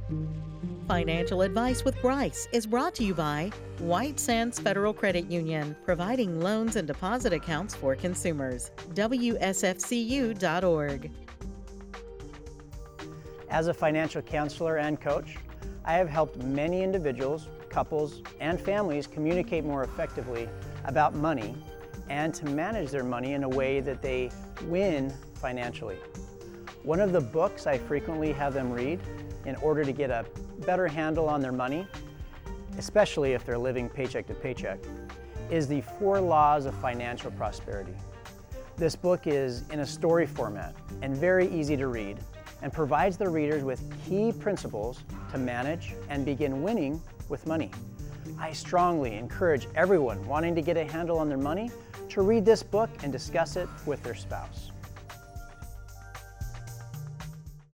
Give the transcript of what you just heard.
Financial Advice with Bryce is brought to you by White Sands Federal Credit Union, providing loans and deposit accounts for consumers. WSFCU.org. As a financial counselor and coach, I have helped many individuals, couples, and families communicate more effectively about money and to manage their money in a way that they win financially. One of the books I frequently have them read in order to get a better handle on their money, especially if they're living paycheck to paycheck, is The 4 Laws of Financial Prosperity. This book is in a story format and very easy to read and provides the readers with key principles to manage and begin winning with money. I strongly encourage everyone wanting to get a handle on their money to read this book and discuss it with their spouse.